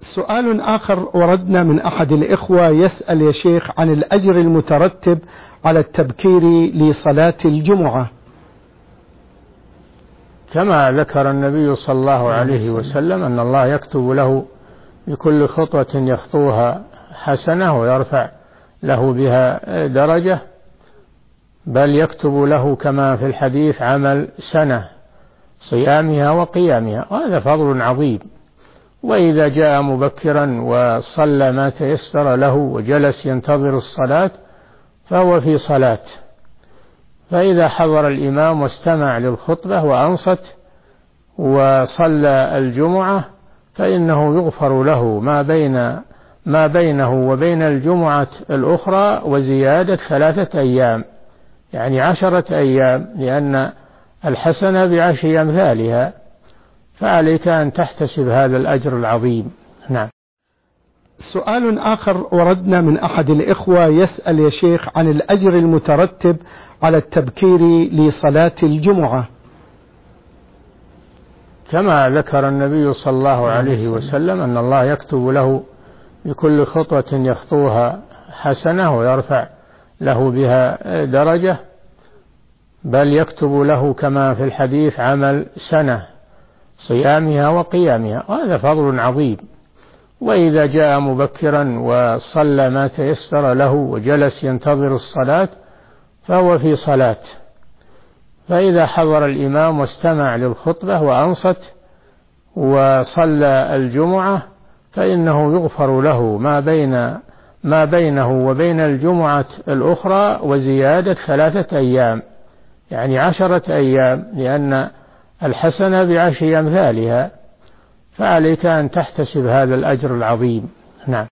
سؤال آخر وردنا من أحد الإخوة يسأل يا شيخ عن الأجر المترتب على التبكير لصلاة الجمعة. كما ذكر النبي صلى الله عليه وسلم أن الله يكتب له بكل خطوة يخطوها حسنة ويرفع له بها درجة، بل يكتب له كما في الحديث عمل سنة صيامها وقيامها، وهذا فضل عظيم. وإذا جاء مبكرا وصلى ما تيسر له وجلس ينتظر الصلاة فهو في صلاة، فإذا حضر الإمام واستمع للخطبة وأنصت وصلى الجمعة فإنه يغفر له ما بينه وبين الجمعة الأخرى وزيادة 3 أيام، يعني 10 أيام، لأن الحسنة ب10 أمثالها، فعليك أن تحتسب هذا الأجر العظيم. نعم. سؤال آخر وردنا من أحد الإخوة يسأل يا شيخ عن الأجر المترتب على التبكير لصلاة الجمعة. كما ذكر النبي صلى الله عليه وسلم أن الله يكتب له بكل خطوة يخطوها حسنة ويرفع له بها درجة، بل يكتب له كما في الحديث عمل سنة صيامها وقيامها، وهذا فضل عظيم. وإذا جاء مبكرا وصلى ما تيسر له وجلس ينتظر الصلاة فهو في صلاة، فإذا حضر الإمام واستمع للخطبة وأنصت وصلى الجمعة فإنه يغفر له ما بينه وبين الجمعة الأخرى وزيادة 3 أيام، يعني 10 أيام، لأن الحسنة ب10 أمثالها، فعليك أن تحتسب هذا الأجر العظيم. نعم.